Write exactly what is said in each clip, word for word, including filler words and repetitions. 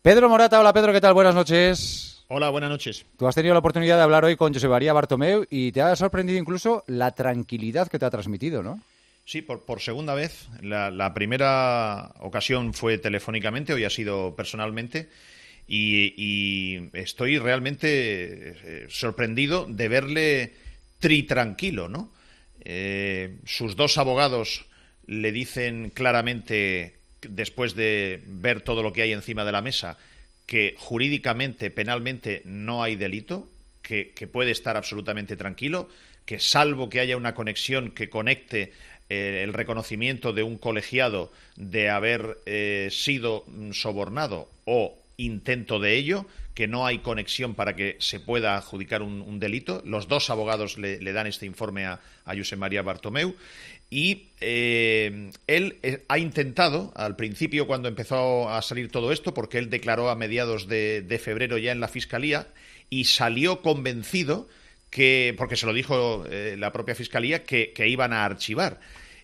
Pedro Morata, hola Pedro, ¿qué tal? Buenas noches. Hola, buenas noches. Tú has tenido la oportunidad de hablar hoy con José María Bartomeu y te ha sorprendido incluso la tranquilidad que te ha transmitido, ¿no? Sí, por, por segunda vez. La, la primera ocasión fue telefónicamente, hoy ha sido personalmente. Y, y estoy realmente eh, sorprendido de verle tri tranquilo, ¿no? Eh, sus dos abogados le dicen claramente, después de ver todo lo que hay encima de la mesa, que jurídicamente, penalmente, no hay delito, que, que puede estar absolutamente tranquilo, que salvo que haya una conexión que conecte eh, el reconocimiento de un colegiado de haber eh, sido sobornado o intento de ello, que no hay conexión para que se pueda adjudicar un, un delito. Los dos abogados le, le dan este informe a, a José María Bartomeu y eh, él eh, ha intentado, al principio cuando empezó a salir todo esto, porque él declaró a mediados de, de febrero ya en la Fiscalía y salió convencido que, porque se lo dijo eh, la propia Fiscalía, que, que iban a archivar.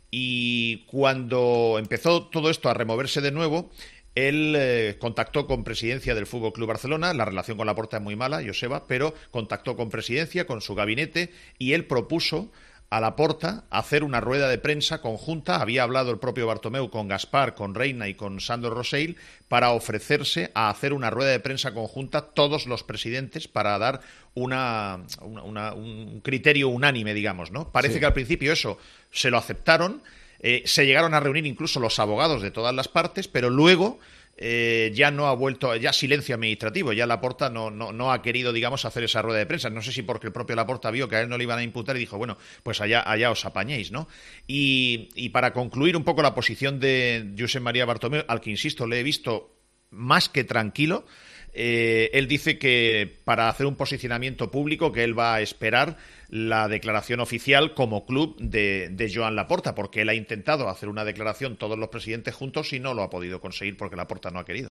Y cuando empezó todo esto a removerse de nuevo, él eh, contactó con Presidencia del Fútbol Club Barcelona. La relación con Laporta es muy mala, Joseba, pero contactó con Presidencia, con su gabinete, y él propuso a Laporta hacer una rueda de prensa conjunta. Había hablado el propio Bartomeu con Gaspar, con Reina y con Sandro Rosell para ofrecerse a hacer una rueda de prensa conjunta todos los presidentes para dar una, una, una, un criterio unánime, digamos, ¿no? Parece Sí. que al principio eso se lo aceptaron. Eh, se llegaron a reunir incluso los abogados de todas las partes, pero luego eh, ya no ha vuelto, ya silencio administrativo, ya Laporta no, no, no ha querido, digamos, hacer esa rueda de prensa. No sé si porque el propio Laporta vio que a él no le iban a imputar y dijo, bueno, pues allá, allá os apañéis, ¿no? Y, y para concluir un poco la posición de Josep María Bartomeu, al que, insisto, le he visto más que tranquilo. Eh, él dice que para hacer un posicionamiento público que él va a esperar la declaración oficial como club de, de Joan Laporta, porque él ha intentado hacer una declaración todos los presidentes juntos y no lo ha podido conseguir porque Laporta no ha querido.